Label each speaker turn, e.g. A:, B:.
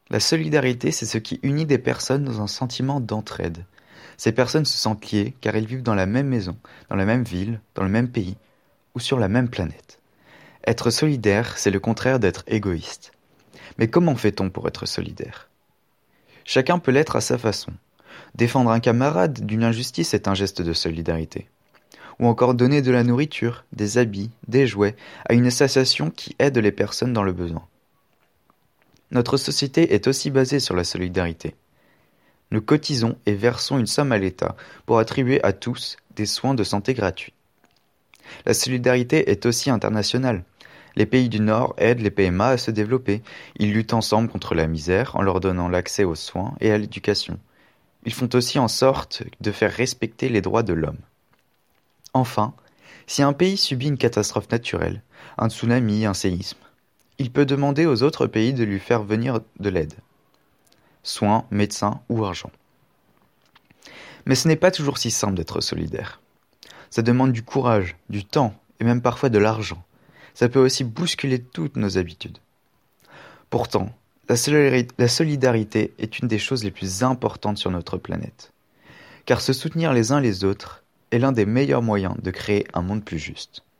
A: La solidarité, c'est ce qui unit des personnes dans un sentiment d'entraide. Ces personnes se sentent liées car elles vivent dans la même maison, dans la même ville, dans le même pays ou sur la même planète. Être solidaire, c'est le contraire d'être égoïste. Mais comment fait-on pour être solidaire? Chacun peut l'être à sa façon. Défendre un camarade d'une injustice est un geste de solidarité. Ou encore donner de la nourriture, des habits, des jouets à une association qui aide les personnes dans le besoin. Notre société est aussi basée sur la solidarité. Nous cotisons et versons une somme à l'État pour attribuer à tous des soins de santé gratuits. La solidarité est aussi internationale. Les pays du Nord aident les PMA à se développer. Ils luttent ensemble contre la misère en leur donnant l'accès aux soins et à l'éducation. Ils font aussi en sorte de faire respecter les droits de l'homme. Enfin, si un pays subit une catastrophe naturelle, un tsunami, un séisme, il peut demander aux autres pays de lui faire venir de l'aide. Soins, médecins ou argent. Mais ce n'est pas toujours si simple d'être solidaire. Ça demande du courage, du temps et même parfois de l'argent. Ça peut aussi bousculer toutes nos habitudes. Pourtant, la solidarité est une des choses les plus importantes sur notre planète. Car se soutenir les uns les autres est l'un des meilleurs moyens de créer un monde plus juste.